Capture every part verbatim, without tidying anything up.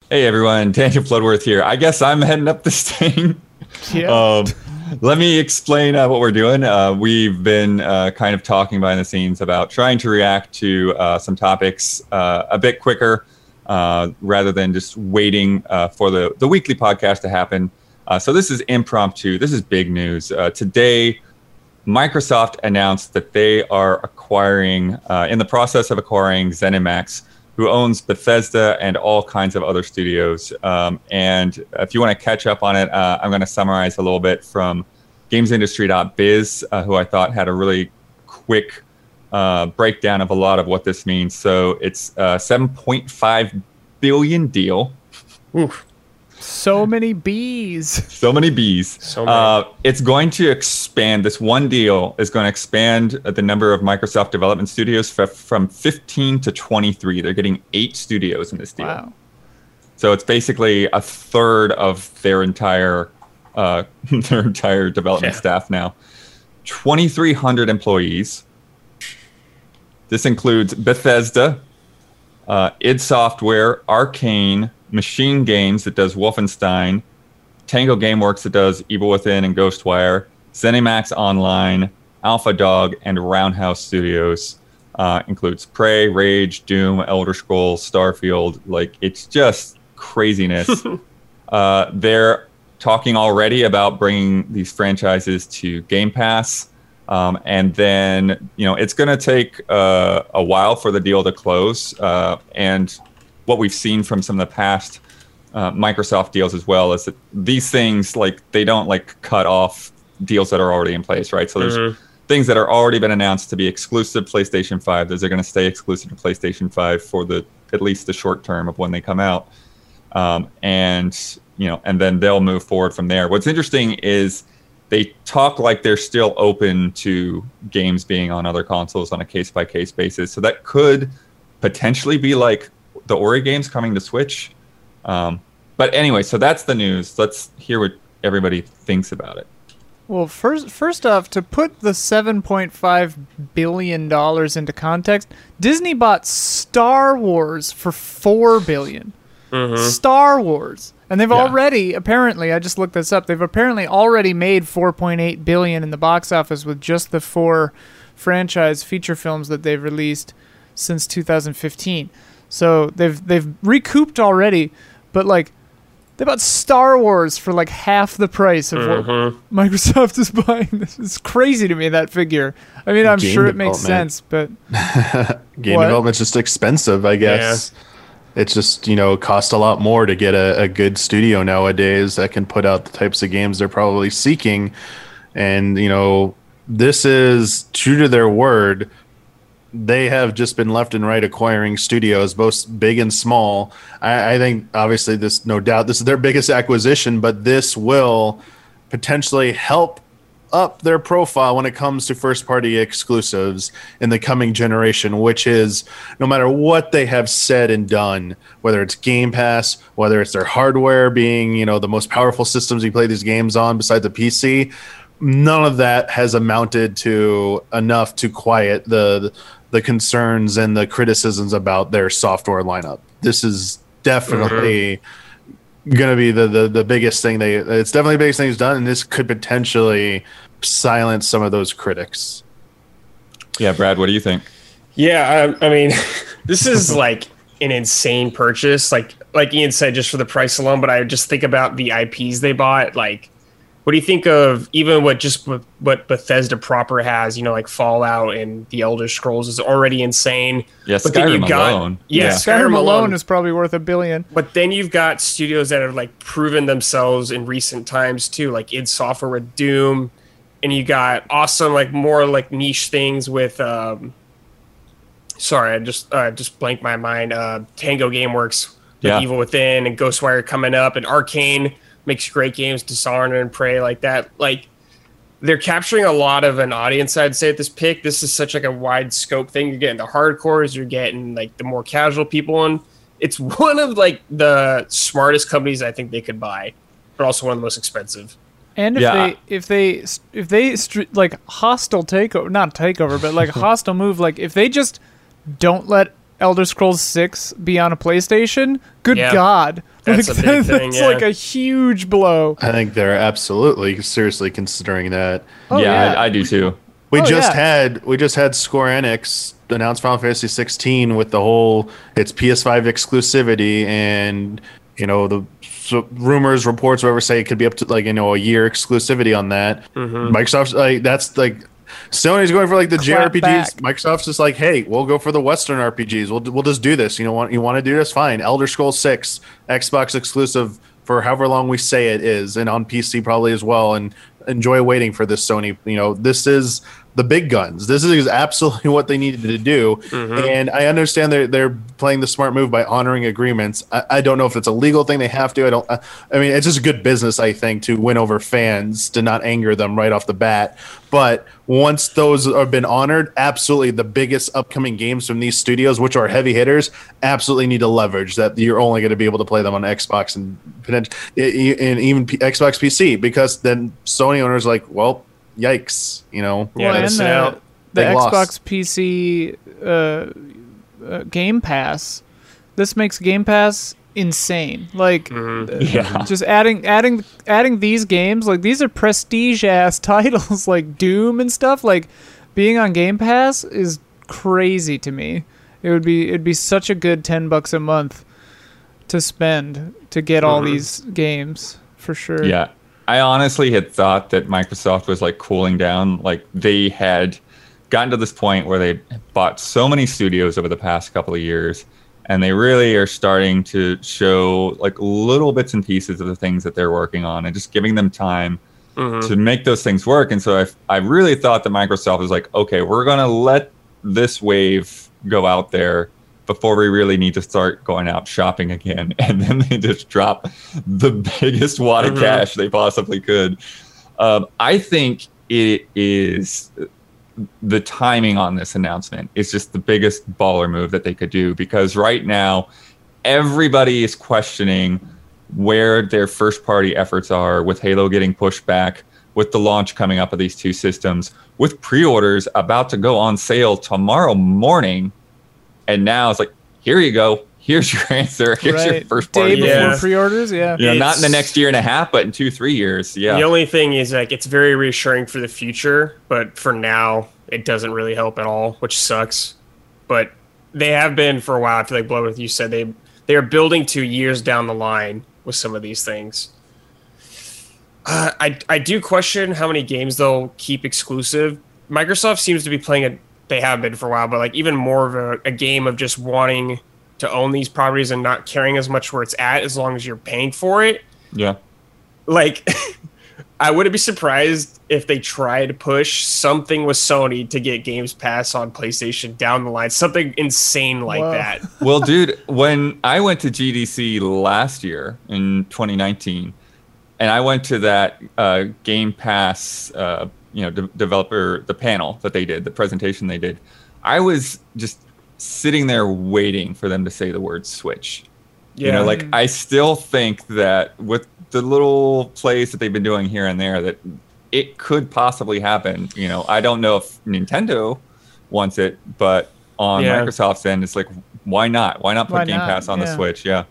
Hey everyone, Daniel Floodworth here. I guess I'm heading up this thing. Yeah. Um, let me explain uh, what we're doing. Uh, we've been uh, kind of talking behind the scenes about trying to react to uh, some topics uh, a bit quicker uh, rather than just waiting uh, for the, the weekly podcast to happen. Uh, so this is impromptu. This is big news. Uh, today, Microsoft announced that they are acquiring, uh, in the process of acquiring ZeniMax, who owns Bethesda and all kinds of other studios. Um, and if you want to catch up on it, uh, I'm going to summarize a little bit from gamesindustry dot biz, uh, who I thought had a really quick uh, breakdown of a lot of what this means. So it's a seven point five billion dollars deal. Oof. So many bees. So many bees. So many. Uh, it's going to expand. This one deal is going to expand the number of Microsoft development studios f- from fifteen to twenty-three. They're getting eight studios in this deal. Wow. So it's basically a third of their entire uh, their entire development Yeah. staff now. twenty-three hundred employees. This includes Bethesda, uh, id Software, Arcane, Machine Games that does Wolfenstein, Tango Gameworks that does Evil Within and Ghostwire, ZeniMax Online, Alpha Dog, and Roundhouse Studios. Uh, includes Prey, Rage, Doom, Elder Scrolls, Starfield. Like, it's just craziness. uh, they're talking already about bringing these franchises to Game Pass. Um, and then, you know, it's going to take uh, a while for the deal to close. Uh, and what we've seen from some of the past uh, Microsoft deals as well is that these things, like, they don't like cut off deals that are already in place, right? So there's Mm-hmm. things that are already been announced to be exclusive to PlayStation five. Those are going to stay exclusive to PlayStation five for the at least the short term of when they come out, um, and you know, and then they'll move forward from there. What's interesting is they talk like they're still open to games being on other consoles on a case by case basis. So that could potentially be like the Ori games coming to Switch. Um, but anyway, so that's the news. Let's hear what everybody thinks about it. Well, first, first off, to put the seven point five billion dollars into context, Disney bought Star Wars for four billion dollars. Mm-hmm. Star Wars. And they've Yeah. already, apparently, I just looked this up, they've apparently already made four point eight billion dollars in the box office with just the four franchise feature films that they've released since two thousand fifteen. So they've they've recouped already, but like they bought Star Wars for like half the price of Mhm. what Microsoft is buying. This is crazy to me, that figure. I mean, I'm Game sure it makes development. sense, but Game What? development's just expensive, I guess. It's just, you know, cost a lot more to get a, a good studio nowadays that can put out the types of games they're probably seeking. And, you know, this is true to their word. They have just been left and right acquiring studios, both big and small. I, I think, obviously, this, no doubt, this is their biggest acquisition, but this will potentially help up their profile when it comes to first-party exclusives in the coming generation, which is no matter what they have said and done, whether it's Game Pass, whether it's their hardware being, you know, the most powerful systems you play these games on besides the P C, none of that has amounted to enough to quiet the the concerns and the criticisms about their software lineup. This is definitely mm-hmm. going to be the, the the biggest thing they it's definitely the biggest thing he's done, and this could potentially silence some of those critics. Yeah, Brad, what do you think? Yeah, I, I mean, this is like an insane purchase. Like like Ian said, just for the price alone. But I just think about the I Ps they bought. Like, what do you think of even what just what, what Bethesda proper has? You know, like Fallout and the Elder Scrolls is already insane. Yeah, But then Skyrim you got- alone. Yeah, Yeah. Skyrim Skyrim alone alone is probably worth a billion. But then you've got studios that have like proven themselves in recent times too, like id Software with Doom, and you got awesome like more like niche things with. Um, sorry, I just uh, just blanked my mind. Uh, Tango Gameworks with Yeah. Evil Within and Ghostwire coming up, and Arcane makes great games, Dishonored and Prey like that. Like they're capturing a lot of an audience. I'd say at this pick, this is such like a wide scope thing. You're getting the hardcores, you're getting like the more casual people, and it's one of like the smartest companies I think they could buy, but also one of the most expensive. And if Yeah. they if they if they str- like hostile takeover, not takeover, but like hostile move, like if they just don't let Elder Scrolls six be on a PlayStation, good Yeah. God. That's like, a big that's thing, yeah. like a huge blow. I think they're absolutely seriously considering that. Oh, yeah, yeah. I, I do too. We Oh, just yeah. had we just had Square Enix announce Final Fantasy sixteen with the whole it's P S five exclusivity, and you know the so rumors, reports, whatever say it could be up to like you know a year exclusivity on that. Mm-hmm. Microsoft's like that's like Sony's going for like the Clap J R P Gs. back. Microsoft's just like, hey, we'll go for the Western R P Gs. We'll we'll just do this. You know, want you want to do this? Fine. Elder Scrolls six, Xbox exclusive for however long we say it is, and on P C probably as well. And enjoy waiting for this, Sony. You know, this is the big guns. This is absolutely what they needed to do. Mm-hmm. And I understand they're they're playing the smart move by honoring agreements. I, I don't know if it's a legal thing they have to. I don't. I, I mean, it's just good business, I think, to win over fans, to not anger them right off the bat. But once those have been honored, absolutely the biggest upcoming games from these studios, which are heavy hitters, absolutely need to leverage that you're only going to be able to play them on Xbox and potentially and even P- Xbox P C, because then Sony owners are like, well, yikes, you know. Yeah, well, they're and missing the, out. the Big Xbox loss. P C uh, uh, Game Pass, this makes Game Pass insane. Like, Mm-hmm. uh, Yeah. just adding, adding, adding these games. Like, these are prestige ass titles, like Doom and stuff. Like, being on Game Pass is crazy to me. It would be, it'd be such a good ten bucks a month to spend to get all Mhm. these games for sure. Yeah. I honestly had thought that Microsoft was like cooling down. Like they had gotten to this point where they bought so many studios over the past couple of years, and they really are starting to show like little bits and pieces of the things that they're working on and just giving them time Mhm. to make those things work. And so I, I really thought that Microsoft was like, okay, we're going to let this wave go out there before we really need to start going out shopping again. And then they just drop the biggest wad of Mhm. cash they possibly could. Um, I think it is the timing on this announcement is just the biggest baller move that they could do, because right now everybody is questioning where their first party efforts are, with Halo getting pushed back, with the launch coming up of these two systems, with pre-orders about to go on sale tomorrow morning. And now it's like, here you go. Here's your answer. Here's your Right. first Day party. before Yeah. pre-orders. Yeah. You know, not in the It's- next year and a half, but in two, three years. Yeah. The only thing is like it's very reassuring for the future, but for now it doesn't really help at all, which sucks. But they have been for a while. I feel like Bloodworth, you said they they are building to years down the line with some of these things. Uh, I I do question how many games they'll keep exclusive. Microsoft seems to be playing it. They have been for a while, but like even more of a, a game of just wanting to own these properties and not caring as much where it's at as long as you're paying for it. yeah. Like, I wouldn't be surprised if they try to push something with Sony to get Games Pass on PlayStation down the line, something insane like Whoa. that. Well, dude, when I went to G D C last year in twenty nineteen, and I went to that uh, Game Pass, uh, you know, de- developer, the panel that they did, the presentation they did, I was just sitting there waiting for them to say the word Switch. Yeah, You know, like I still think that with the little plays that they've been doing here and there, that it could possibly happen. You know, I don't know if Nintendo wants it, but on Yeah. Microsoft's end, it's like, why not? Why not put Why Game not? Pass on the Yeah. Switch? Yeah.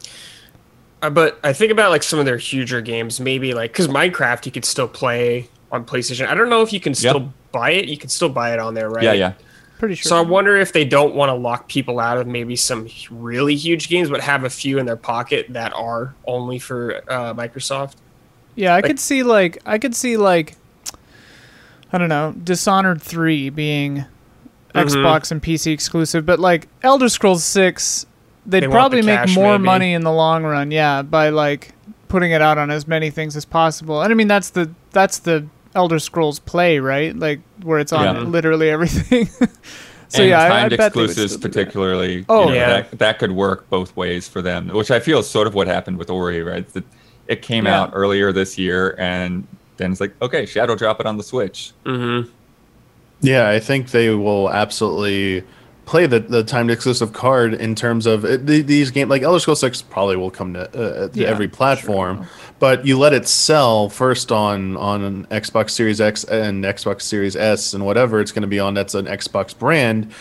Uh, but I think about like some of their huger games, maybe like because Minecraft you could still play on PlayStation. I don't know if you can still Yeah. buy it. You can still buy it on there, right? Yeah, yeah. Pretty sure. So I wonder if they don't want to lock people out of maybe some really huge games, but have a few in their pocket that are only for uh, Microsoft. Yeah, I Like- could see like I could see like I don't know, Dishonored three being Mhm. Xbox and P C exclusive, but like Elder Scrolls six, they'd They want probably the make cash, more maybe. money in the long run, yeah, by like putting it out on as many things as possible. And I mean that's the that's the Elder Scrolls play, right? Like where it's on Yeah. literally everything. so and yeah, I- I, timed bet they would exclusives, still do that. particularly. Oh, you know, yeah. that, that could work both ways for them, which I feel is sort of what happened with Ori, right? That it came Yeah. out earlier this year, and then it's like, okay, Shadow drop it on the Switch. Mm-hmm. Yeah, I think they will absolutely play the, the timed exclusive card in terms of it, the, these games. Like Elder Scrolls six probably will come to, uh, to Yeah, every platform, sure. but you let it sell first on on an Xbox Series X and Xbox Series S and whatever it's going to be on. That's an Xbox brand.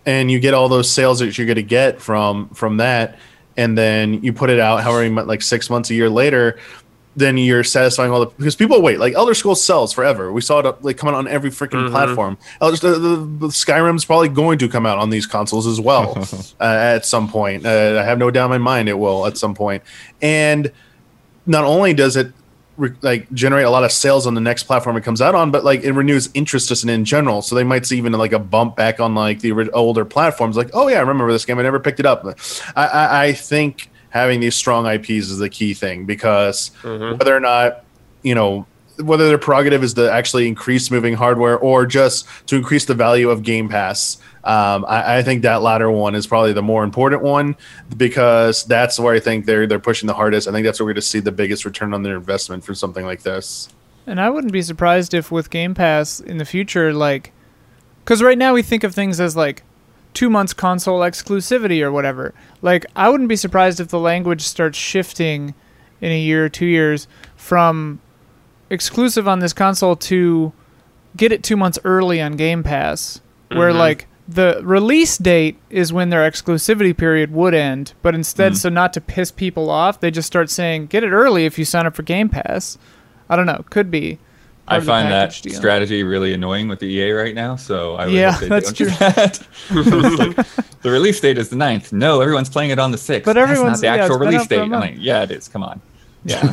and you get all those sales that you're going to get from from that, and then you put it out however many, like six months, a year later, then you're satisfying all the, because people wait. Like Elder Scrolls sells forever. We saw it like coming on every freaking Mm-hmm. platform. Elder, the, the, the Skyrim's probably going to come out on these consoles as well uh, at some point. Uh, I have no doubt in my mind it will at some point. And not only does it re- like generate a lot of sales on the next platform it comes out on, but like it renews interest just in, in general. So they might see even like a bump back on like the ori- older platforms. Like, oh yeah, I remember this game. I never picked it up. I, I, I think having these strong I Ps is the key thing, because Mm-hmm. whether or not, you know, whether their prerogative is to actually increase moving hardware or just to increase the value of Game Pass, um, I, I think that latter one is probably the more important one, because that's where I think they're they're pushing the hardest. I think that's where we're going to see the biggest return on their investment for something like this. And I wouldn't be surprised if with Game Pass in the future, like, because right now we think of things as like two months console exclusivity or whatever. Like, I wouldn't be surprised if the language starts shifting in a year or two years from exclusive on this console to get it two months early on Game Pass, where Mhm. like the release date is when their exclusivity period would end, but instead, Mm. so not to piss people off, they just start saying, get it early if you sign up for Game Pass. I don't know. Could be. part I of the find that package deal. strategy really annoying with the E A right now, so I would Yeah, hope they that's don't do that. It's like, the release date is the ninth. No, everyone's playing it on the sixth. But That's everyone's- not the yeah, actual it's been release out for a date. I'm month. like, yeah, it is. Come on. Yeah.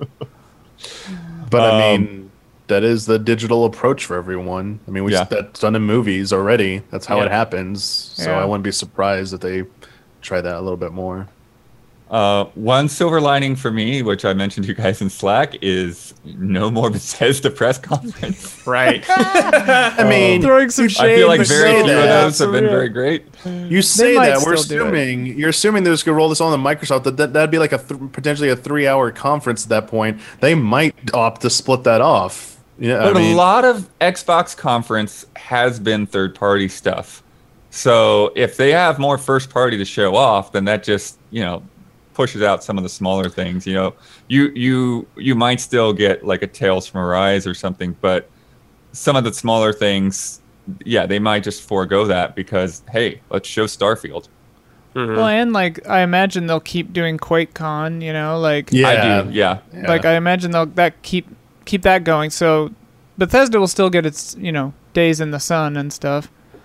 But I Um, mean, that is the digital approach for everyone. I mean, we Yeah. that's done in movies already. That's how Yeah. it happens. So Yeah. I wouldn't be surprised if they try that a little bit more. Uh, one silver lining for me, which I mentioned to you guys in Slack, is no more Bethesda press conference. Right. I mean, Throwing some shade. I feel like but very so few of bad, those have for been real. very great. you say might that we're still do it. assuming you're assuming they're just gonna roll this on to Microsoft. That, that that'd be like a th- potentially a three-hour conference at that point. They might opt to split that off. Yeah, But I mean, a lot of Xbox conference has been third-party stuff. So if they have more first-party to show off, then that just, you know, pushes out some of the smaller things. You know, you you you might still get like a Tales from Arise or something, but some of the smaller things, yeah, they might just forego that because, hey, let's show Starfield. Mhm. Well, and like I imagine they'll keep doing QuakeCon. You know, like yeah, I do, yeah. yeah. like I imagine they'll that keep keep that going. So Bethesda will still get its you know days in the sun and stuff.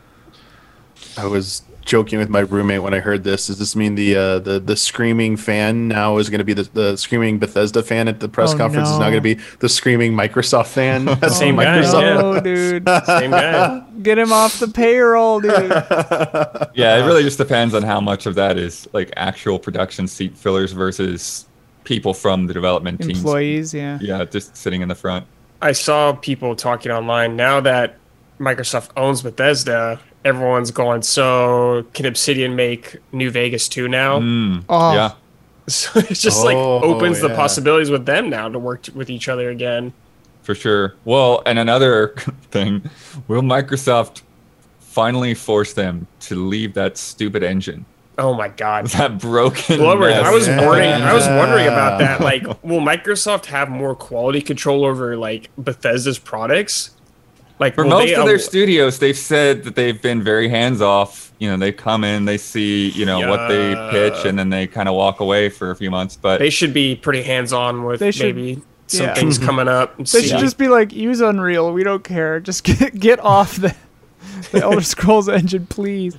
I was joking with my roommate when I heard this. Does this mean the uh, the the screaming fan now is going to be the, the screaming Bethesda fan at the press Oh, conference is now no. going to be the screaming Microsoft fan? at Same oh, guy, no, yeah. dude. Same guy. Get him off the payroll, dude. Yeah, it really just depends on how much of that is like actual production seat fillers versus people from the development teams. Employees, yeah. Yeah, just sitting in the front. I saw people talking online now that Microsoft owns Bethesda. Everyone's going, so can Obsidian make New Vegas two now? Mm, Oh. Yeah. So it just like Oh, opens the yeah. possibilities with them now to work t- with each other again. For sure. Well, and another thing, will Microsoft finally force them to leave that stupid engine? Oh my god. That broken Bloodborne, mess. I was Yeah. wondering I was wondering about Yeah. that. Like, will Microsoft have more quality control over like Bethesda's products? Like For will most they of their al- studios, they've said that they've been very hands off. You know, they come in, they see, you know, what they Yeah. pitch, and then they kind of walk away for a few months. But they should be pretty hands on with They should- maybe some yeah. things coming up. And They see. should just be like, use Unreal. We don't care. Just get get off the the Elder Scrolls engine, please.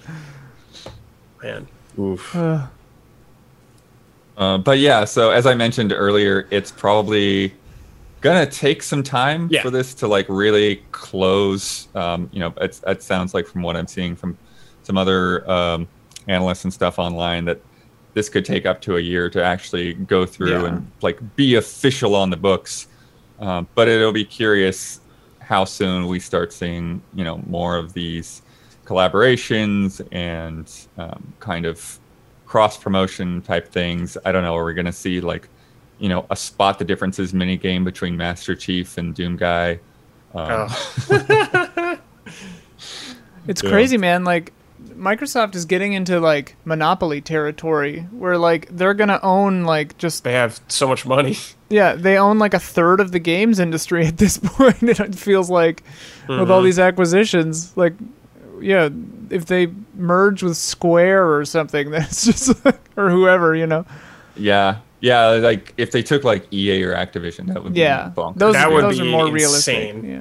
Man. Oof. Uh, Uh, but yeah, so as I mentioned earlier, it's probably gonna take some time Yeah. for this to like really close. Um, you know, it's, it sounds like from what I'm seeing from some other um, analysts and stuff online that this could take up to a year to actually go through Yeah. and like be official on the books. Um, but it'll be curious how soon we start seeing, you know, more of these collaborations and um, kind of cross promotion type things. I don't know. Are we going to see like, you know, a spot the differences mini game between Master Chief and Doom Guy? Um, Oh. it's Yeah. crazy, man. Like, Microsoft is getting into like monopoly territory, where like they're gonna own like just They have so much money. yeah, they own like a third of the games industry at this point. It feels like with all Mhm. these acquisitions, like yeah, if they merge with Square or something, that's just like, or whoever, you know. Yeah, yeah. Like if they took like E A or Activision, that would be Yeah, bonkers. those That would those be are more insane. realistic. Yeah.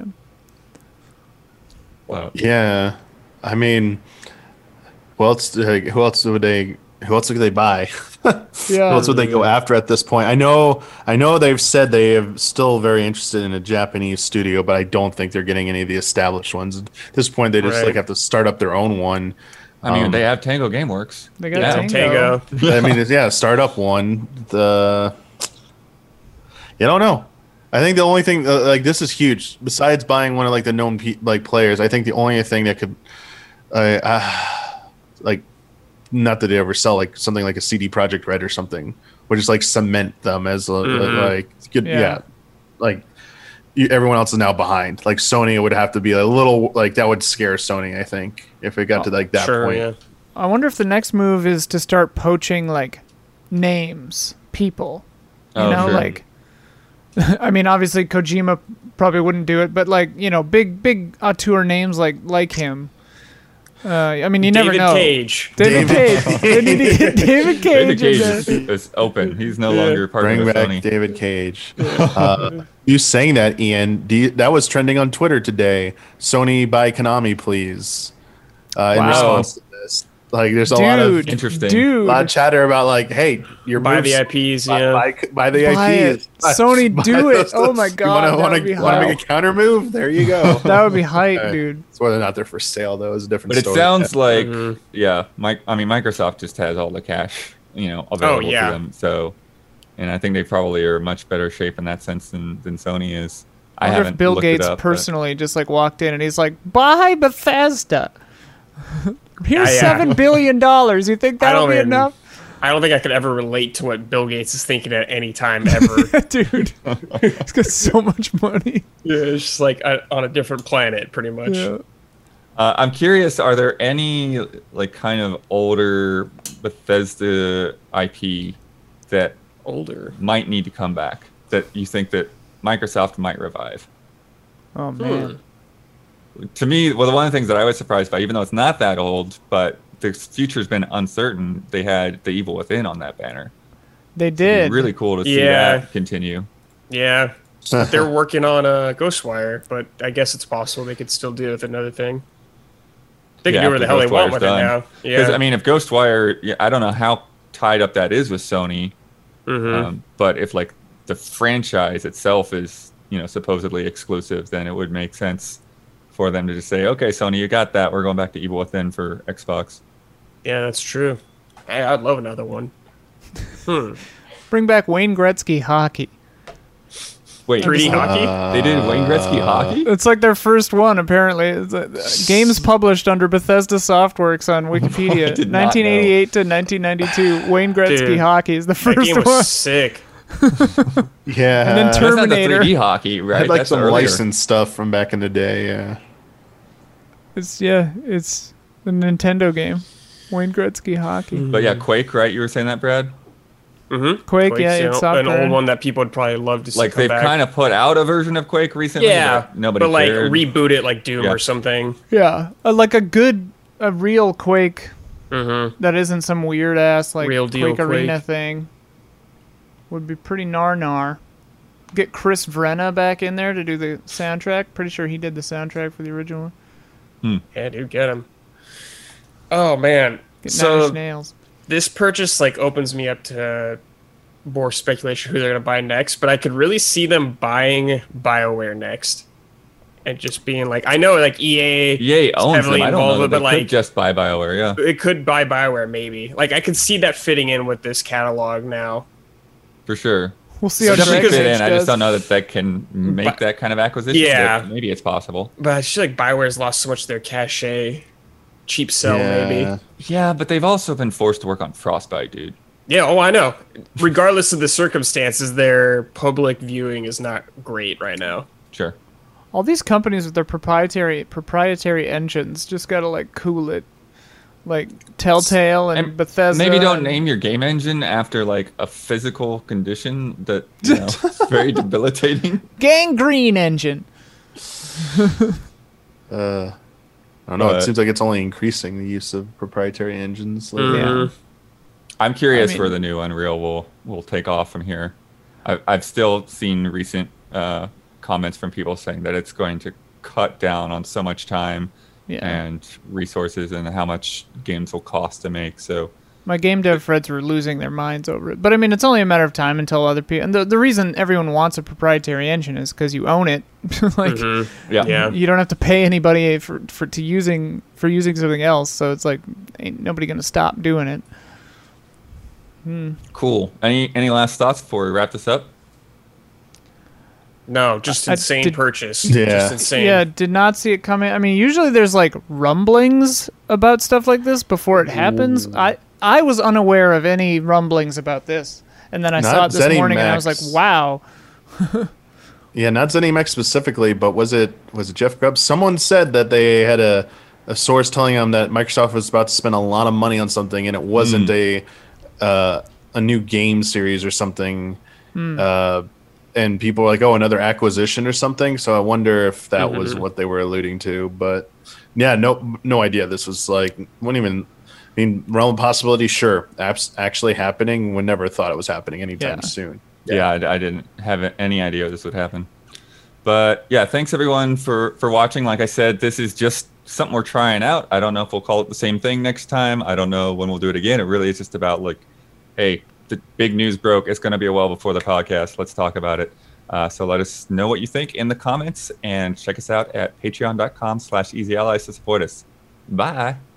Wow. Yeah, I mean, who else? Like, who else would they? Who else would they buy? Yeah. Who else would they go after at this point? I know, I know they've said they are still very interested in a Japanese studio, but I don't think they're getting any of the established ones. At this point, they just Right. like have to start up their own one. I mean, Um, they have Tango GameWorks. They got Yeah. Tango. Tango. I mean, it's, yeah, start up one. The you don't know. I think the only thing uh, like this is huge. Besides buying one of like the known pe- like players, I think the only thing that could, uh, uh, like, not that they ever sell like something like a C D Project Red or something, would just like cement them as a, Mhm. like good, Yeah. yeah. like you, everyone else is now behind. Like Sony would have to be a little like that would scare Sony. I think if it got to like that Sure, point. yeah. I wonder if the next move is to start poaching like names, people. You Oh, know, sure. like I mean, obviously Kojima probably wouldn't do it, but like, you know, big big auteur names like like him. Uh, I mean, you never David know. Cage. David Cage. They need to get David Cage. David Cage in is, there. is open. He's no Yeah. longer part Bring of back Sony. David Cage. Uh, you saying that, Ian? Do you, that was trending on Twitter today. Sony buy Konami, please. Uh, in Wow. response to this, like, there's a lot of Dude, Interesting. dude. lot of chatter about like, hey, your Buy moves- the I Ps, buy, yeah. buy, buy the Buy I Ps. it. Sony, Buy do it. those- Oh my you God, wanna, that wanna, would be wanna hype. make a counter move? There you go. That would be hype, Okay. dude. It's whether or not they're for sale, though, is a different But it story. sounds like, Mhm. yeah, Mike. I mean, Microsoft just has all the cash, you know, available yeah. to them. So, and I think they probably are in much better shape in that sense than, than Sony is. I, I wonder haven't if Bill looked it Gates up, but- personally just like walked in and he's like, "Buy Bethesda. Here's Yeah, yeah. seven billion dollars. You think I that'll don't be even- enough, I don't think I could ever relate to what Bill Gates is thinking at any time ever. dude? He's got so much money. Yeah, it's just like uh, on a different planet, pretty much. Yeah. Uh, I'm curious, are there any like kind of older Bethesda I P that Older. might need to come back that you think that Microsoft might revive? Oh man. To me, well, one of the things that I was surprised by, even though it's not that old, but the future's been uncertain, they had The Evil Within on that banner. They It'd be did. really cool to see Yeah. that continue. Yeah. They're working on a Ghostwire, but I guess it's possible they could still do it with another thing. They can Yeah, do whatever the after hell they want Ghostwire's with it done. now. Because Yeah. I mean, if Ghostwire, yeah, I don't know how tied up that is with Sony, Mhm. um, but if like the franchise itself is, you know, supposedly exclusive, then it would make sense for them to just say, "Okay, Sony, you got that. We're going back to Evil Within for Xbox." Yeah, that's true. Hey, I'd love another one. Hmm. Bring back Wayne Gretzky hockey. Wait, three D so hockey? they did Wayne Gretzky hockey? It's like their first one, apparently. It's, uh, games published under Bethesda Softworks on Wikipedia. did not nineteen eighty-eight to nineteen ninety-two. Wayne Gretzky Dude, hockey is the That first game was one. sick. yeah. And then That's not the Terminator. three D hockey, I right? had like That's some earlier. licensed stuff from back in the day. Yeah. It's yeah, it's the Nintendo game. Wayne Gretzky hockey. But yeah, Quake, right? You were saying that, Brad? Mm-hmm. Quake, yeah, it's an software. old one that people would probably love to see Like come they've back. kind of put out a version of Quake recently. yeah, but nobody but like cared. reboot it like Doom Yeah. or something. Yeah, uh, like a good, a real Quake Mm-hmm. that isn't some weird ass like Real deal Quake Arena Quake. thing. Would be pretty gnar gnar. Get Chris Vrenna back in there to do the soundtrack. Pretty sure he did the soundtrack for the original one. Yeah, dude, get him. Oh man, Get so Nine Inch Nails. this purchase like opens me up to more speculation who they're gonna buy next, but I could really see them buying BioWare next, and just being like, I know like E A, E A owns heavily them. I don't involved know. with They it, could like- just buy BioWare, yeah. it could buy BioWare maybe. Like I could see that fitting in with this catalog now. For sure. We'll see It how definitely Dragon fit Age in. I just does. don't know that that can make But- that kind of acquisition. Yeah. but maybe it's possible. But I feel like BioWare's lost so much of their cachet. Cheap sell, maybe. Yeah, but they've also been forced to work on Frostbite, dude. Yeah, oh, I know. Regardless of the circumstances, their public viewing is not great right now. Sure. All these companies with their proprietary proprietary engines just gotta like cool it, like Telltale and, And Bethesda. Maybe don't and- name your game engine after like a physical condition that you know is very debilitating. Gangrene engine. Uh, I don't know. But- It seems like it's only increasing the use of proprietary engines. lately. Mhm. I'm curious I mean- where the new Unreal will will take off from here. I, I've still seen recent uh, comments from people saying that it's going to cut down on so much time Yeah. and resources and how much games will cost to make. So My game dev friends were losing their minds over it. But I mean, it's only a matter of time until other people. And the, the reason everyone wants a proprietary engine is because you own it. like, Mhm. yeah, Yeah. you don't have to pay anybody for, for to using for using something else. So it's like, ain't nobody gonna stop doing it. cool. Any any last thoughts before we wrap this up? No, just I- I insane did- purchase. Yeah. Just insane. Yeah, did not see it coming. I mean, usually there's like rumblings about stuff like this before it happens. I I was unaware of any rumblings about this, and then I saw Not it this ZeniMax. morning, and I was like, wow. Yeah, not ZeniMax specifically, but was it was it Jeff Grubb? Someone said that they had a, a source telling them that Microsoft was about to spend a lot of money on something, and it wasn't a uh, a new game series or something. Uh, and people were like, "Oh, another acquisition or something." So I wonder if that was what they were alluding to. But yeah, no, no idea. This was like, wouldn't even. I mean, realm of possibility, sure. Apps actually happening. We never thought it was happening anytime Yeah. soon. Yeah, I, I didn't have any idea this would happen. But yeah, thanks everyone for for watching. Like I said, this is just something we're trying out. I don't know if we'll call it the same thing next time. I don't know when we'll do it again. It really is just about like, hey, the big news broke. It's going to be a while before the podcast. Let's talk about it. Uh, so let us know what you think in the comments and check us out at patreon.com slash easy allies to support us. Bye.